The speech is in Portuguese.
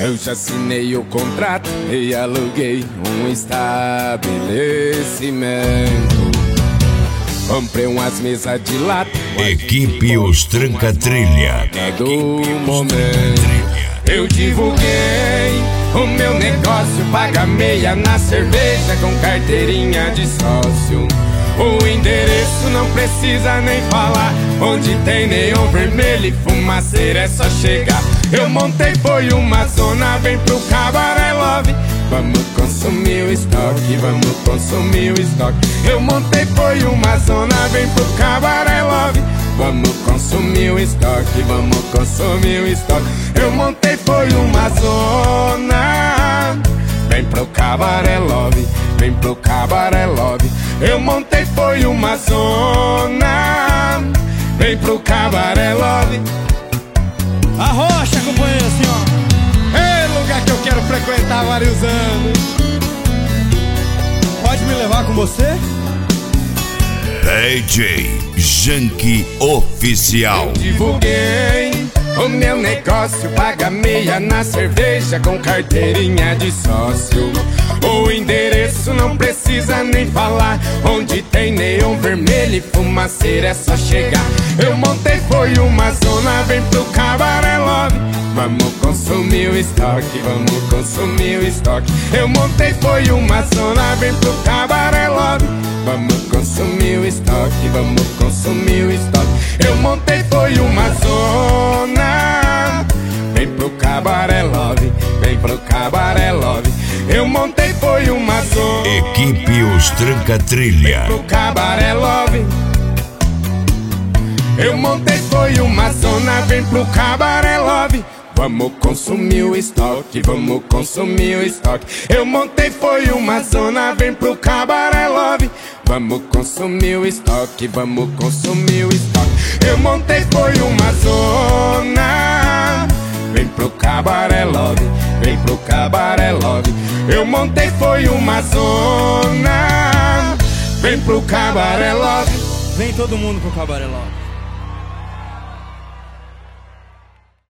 Eu já assinei o contrato e aluguei um estabelecimento. Comprei umas mesas de lata. Equipe Os Tranca-Trilha. Do momento eu divulguei o meu negócio, paga meia na cerveja com carteirinha de sócio. O endereço não precisa nem falar, onde tem neon vermelho e fumaceira é só chegar. Eu montei foi uma zona, vem pro Cabaré Love. Vamos consumir o estoque, vamos consumir o estoque. Eu montei foi uma zona, vem pro Cabaré Love. Vamos consumir o estoque, vamos consumir o estoque. Eu montei foi uma zona, vem pro Cabaré Love, vem pro Cabaré Love. Eu montei foi uma zona, vem pro Cabaré Love. Arrocha, companheiro, assim, ó. É lugar que eu quero frequentar há vários anos. Pode me levar com você? DJ Janky Oficial. Eu divulguei o meu negócio, paga meia na cerveja com carteirinha de sócio. O endereço não precisa nem falar, onde tem neon vermelho e fumaceira é só chegar. Eu montei foi uma zona, vem pro Cabaré Love. Vamos consumir o estoque, vamos consumir o estoque. Eu montei foi uma zona, vem pro Cabaré Love. Vamos consumir o estoque, vamos consumir o estoque. Eu montei foi uma zona, vem pro Cabaré Love, vem pro Cabaré Love. Eu montei foi uma zona, Equipe Os Tranca-Trilha. pro Cabaré Love. Eu montei foi uma zona, vem pro Cabaré Love. Vamos consumir o estoque, vamos consumir o estoque. Eu montei foi uma zona, vem pro Cabaré Love. Vamos consumir o estoque, vamos consumir o estoque. Eu montei foi uma zona, vem pro Cabaré Love, vem pro Cabaré Love. Eu montei foi uma zona, vem pro Cabaré Love. Vem todo mundo pro Cabaré Love.